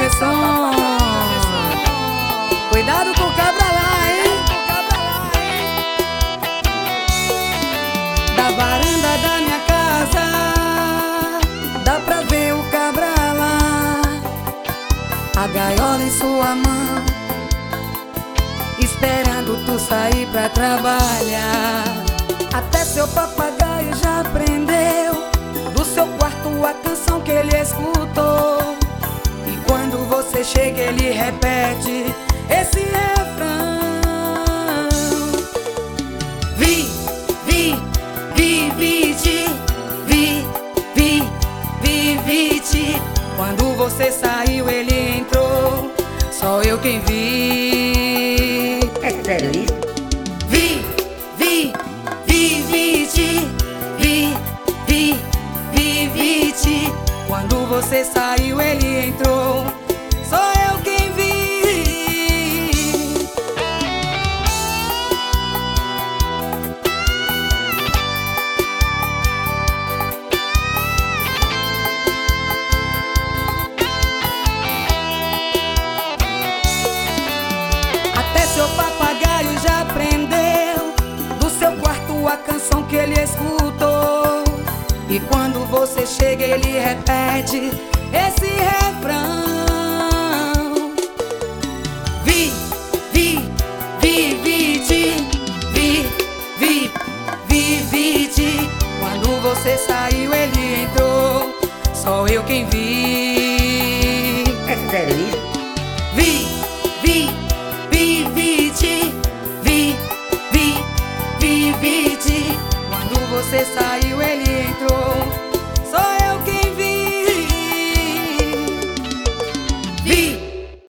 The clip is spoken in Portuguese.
travessão. Cuidado com o cabra lá, hein? Da varanda da minha casa dá pra ver o cabra lá, a gaiola em sua mão, esperando tu sair pra trabalhar. Até seu papagaio já aprendeu do seu quarto a canção que ele escutou, e quando você chega ele repete esse refrão: vi, vi, vi, vi-te, vi, vi, vi, vi-te. Quando você saiu ele entrou, só eu quem vi. É sério isso? Vi, vi, vi, vi-te, vi, vi, vi, vi-te. Quando você saiu ele entrou, só eu quem vi. Até seu papagaio já aprendeu do seu quarto a canção que ele escutou, e quando você chega ele repete esse refrão: vi, vi, vi, vi-te, vi, vi, vi, vi-te. Quando você saiu ele entrou, só eu quem vi. É sério isso? Vi, vi, vi, vi-te, vi, vi, vi, vi-te. Quando você saiu ele entrou,